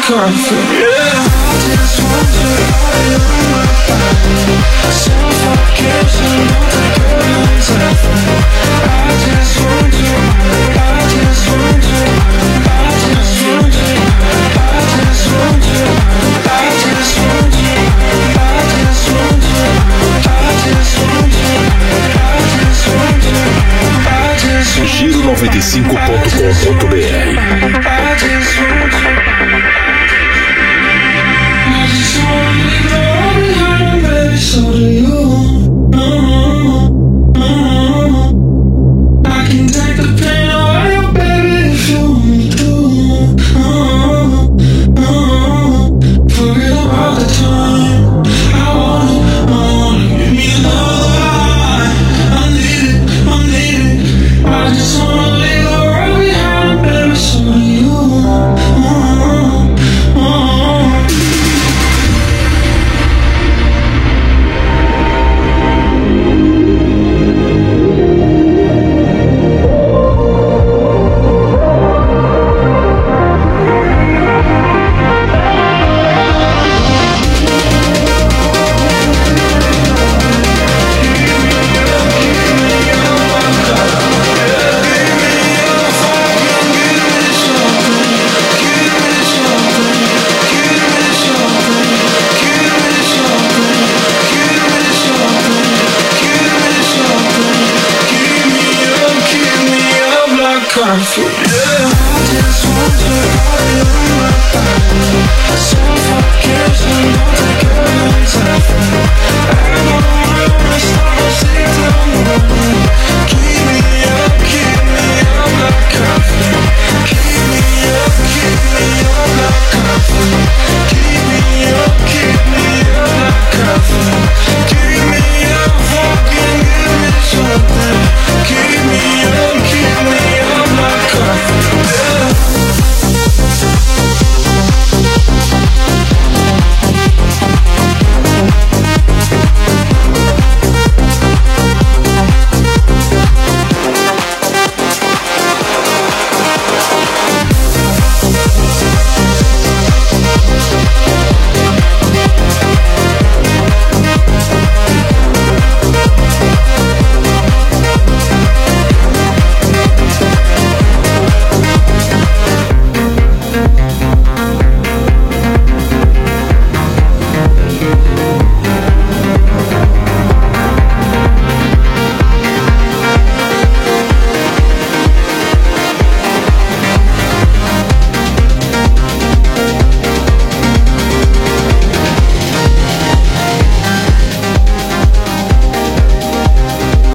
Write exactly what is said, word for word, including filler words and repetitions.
curfew. Yeah. I just want to ride you on my body. Suffocation, don't take your hands off me. I just want to, I just want to, I just want to, I just want to, I just want to, I just want to, I just want to, I just want to, I just want to. Giro noventa e cinco ponto com ponto br. I just want to. I just want to leave the world behind, baby, so do you. Mm-hmm. Mm-hmm. I can take the pain away, baby, if you want me to. Mm-hmm. Mm-hmm. Forget about the time. I want it, I want it. Give me another high. I need it, I need it. I just wanna leave the world behind, baby, so do you. Mm-hmm. Mm-hmm. Curfew.